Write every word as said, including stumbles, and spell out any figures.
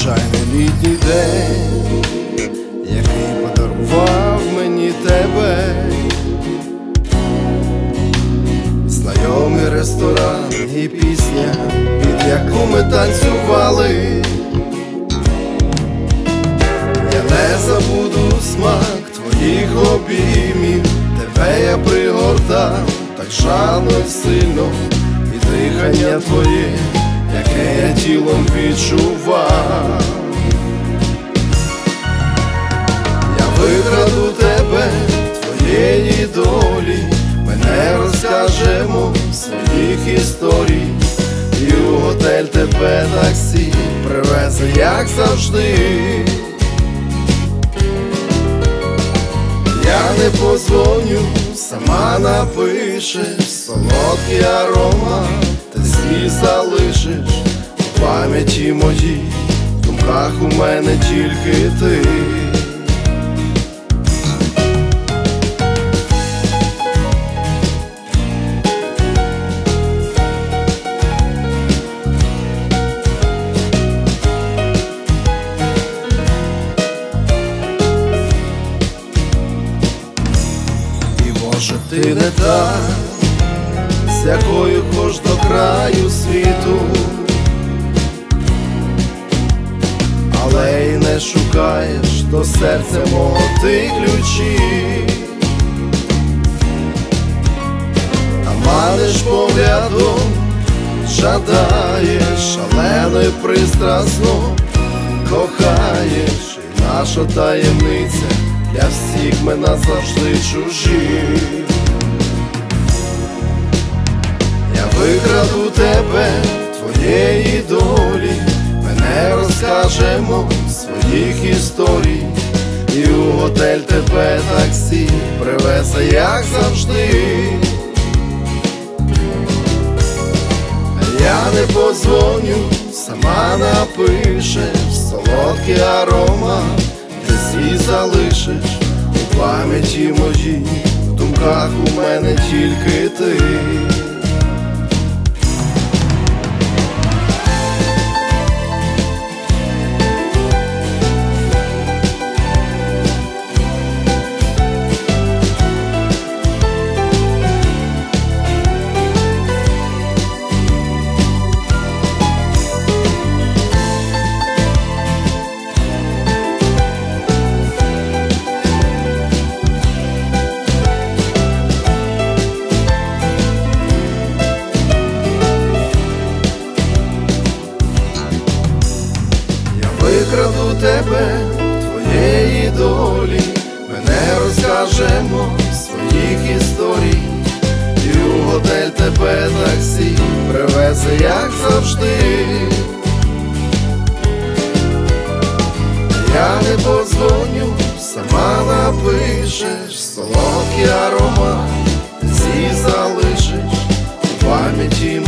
Звичайний літній день, який подарував мені тебе. Знайомий ресторан і пісня, під яку ми танцювали. Я не забуду смак твоїх обіймів, тебе я пригортав так жадно й сильно, і дихання твоє, яке я тілом відчував. Я викраду тебе, твоєї долі, ми не розкажемо своїх історій, і у готель тебе таксі привезе, як завжди. Я не позвоню, сама напишеш солодкий аромат, ти свій залишиш у пам'яті моїй, в думках у мене тільки ти. Може, ти не та, з якою хоч до краю світу, але й не шукаєш до серця мого ти ключі. А маниш поглядом, жадаєш, шалено й пристрасно кохаєш, і наша таємниця для всіх ми назавжди чужі. Я викраду тебе, твоєї долі, ми не розкажемо своїх історій, і у готель тебе таксі привезе, як завжди. Я не позвоню, сама напишеш солодкий аромат, ти свій залишиш у пам'яті моїй, в думках у мене тільки ти. Викраду тебе, твоєї долі, ми не розкажемо своїх історій, і у готель тебе таксі привезе, як завжди. Я не позвоню, сама напишеш солодкий аромат, ти свій залишиш у пам'яті